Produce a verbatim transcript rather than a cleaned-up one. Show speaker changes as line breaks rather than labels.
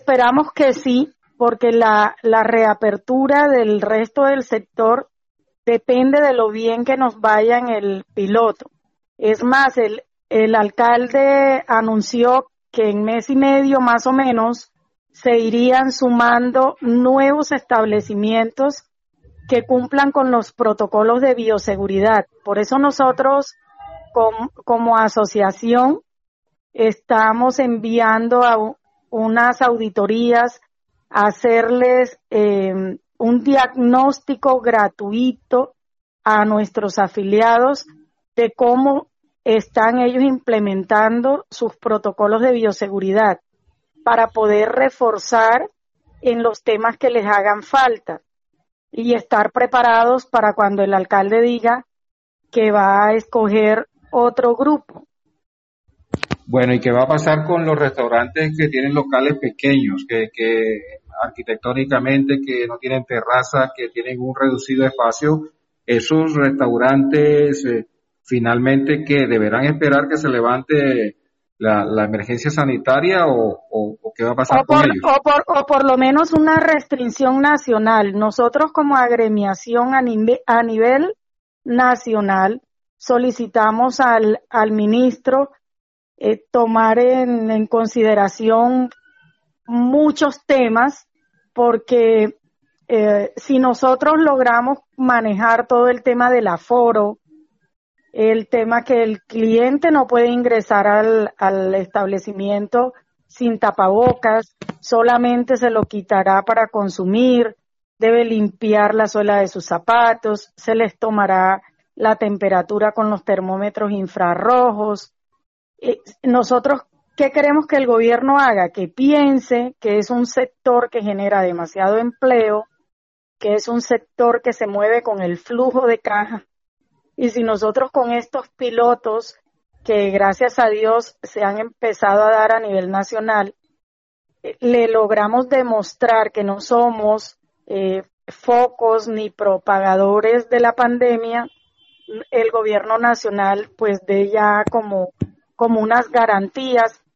esperamos que sí, porque la, la reapertura del resto del sector depende de lo bien que nos vaya en el piloto. Es más, el, el alcalde anunció que en mes y medio más o menos se irían sumando nuevos establecimientos que cumplan con los protocolos de bioseguridad. Por eso nosotros, com, como asociación, estamos enviando a unas auditorías a hacerles eh, un diagnóstico gratuito a nuestros afiliados de cómo están ellos implementando sus protocolos de bioseguridad para poder reforzar en los temas que les hagan falta y estar preparados para cuando el alcalde diga que va a escoger otro grupo.
Bueno, ¿y qué va a pasar con los restaurantes que tienen locales pequeños, que, que arquitectónicamente, que no tienen terraza, que tienen un reducido espacio? Esos restaurantes eh, finalmente que deberán esperar que se levante la, la emergencia sanitaria o, o, o qué va a pasar
o
con
por,
ellos.
O por, o por lo menos una restricción nacional. Nosotros como agremiación a, nive, a nivel nacional solicitamos al, al ministro eh, tomar en, en consideración muchos temas, porque eh, si nosotros logramos manejar todo el tema del aforo, el tema que el cliente no puede ingresar al, al establecimiento sin tapabocas, solamente se lo quitará para consumir, debe limpiar la suela de sus zapatos, se les tomará la temperatura con los termómetros infrarrojos. Eh, nosotros, ¿qué queremos que el gobierno haga? Que piense que es un sector que genera demasiado empleo, que es un sector que se mueve con el flujo de caja. Y si nosotros con estos pilotos, que gracias a Dios se han empezado a dar a nivel nacional, eh, le logramos demostrar que no somos eh, focos ni propagadores de la pandemia, el gobierno nacional pues dé ya como, como unas garantías